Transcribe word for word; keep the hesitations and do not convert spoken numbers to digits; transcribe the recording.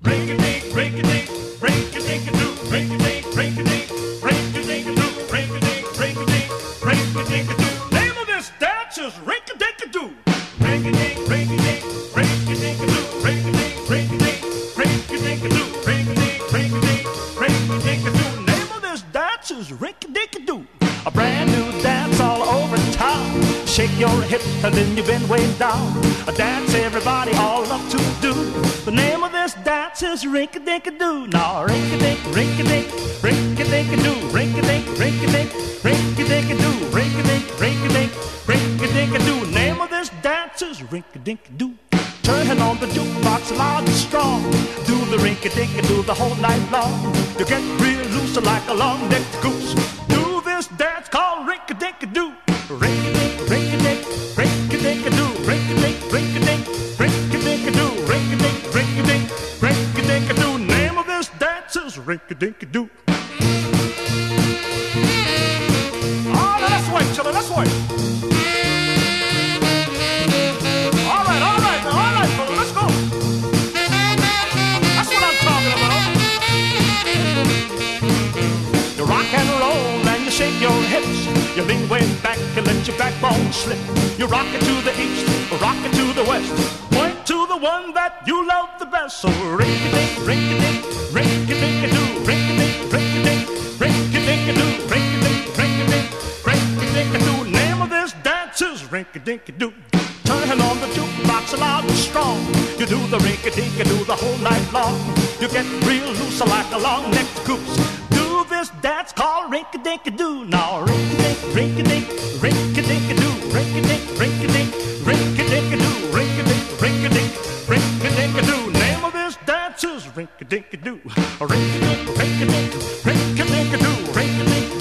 Ring-a-dink, ring-a-dink, ring-a-dink-a-doo, ring-a-dink, ring-a-dink, ring-a-dink-a-doo, ring-a-dink, ring-a-dink, ring-a-dink-a-doo. Name of this dance is ring-a-dink-a-doo. Ring-a-dink, ring-a-dink, ring-a-dink-a-doo, ring-a-dink, ring-a-dink, ring-a-dink-a-doo, ring-a-dink, ring-a-dink, ring-a-dink-a-doo. Name of this dance is ring-a-dink-a-doo. A brand new dance all over town. Shake your hips and then you bend way down. A dance everybody all love to do. The name of this dance is rink-a-dink-a-doo. Now rink-a-dink, rink-a-dink, rink-a-dink-a-doo, rink-a-dink, rink-a-dink, rink-a-dink-a-doo, rink-a-dink, rink-a-dink, rink-a-dink-a-doo. Name of this dance is rink-a-dink-a-doo. Turning on the jukebox loud and strong. Do the rink-a-dink-a-doo the whole night long. You get real loose like a long-necked goose. Do this dance called rink-a-dink-a-doo. Rink-a-dink, rink-a-dink, rink-a-dink-a-doo, rink-a-dink, rink-a-dink, rink-a-dink-a-doo, rink-a-dink, rink-a-dink, rink-a-dink-a-doo. Name of this dance is rink-a-dink-a-doo. All right, let's wait, children, let's wait. All right, all right, now, all right, brother, let's go. That's what I'm talking about. You rock and roll and you shake your hips. You lean way back and let your backbone slip. You rock it to the east, rock it to the west. Point to the one that you love the best. So rink-a-dink, rink-a-dink, rink-a-dink-a-doo, rink-a-dink, rink-a-dink, rink-a-dink-a-doo, rink-a-dink, rink-a-dink, rink-a-dink-a-doo. Name of this dance is rink-a-dink-a-doo. Turning on the jukebox loud and strong. You do the rink-a-dink-a-doo the whole night long. You get real loose like a long-necked goose. Do this dance called rink-a-dink-a-doo. Now rink-a-dink, rink-a-dink, rink-a-dink-a-doo, rink-a-dink, rink-a-dink, rink-a-dink-a-doo, rink-a-dink, rink-a-dink, rink-a-dink-a-doo. Name of this dance is rink-a-dink-a-doo. Rink-a-dink, rink-a-dink, rink-a-dink-a-doo, rink-a-dink,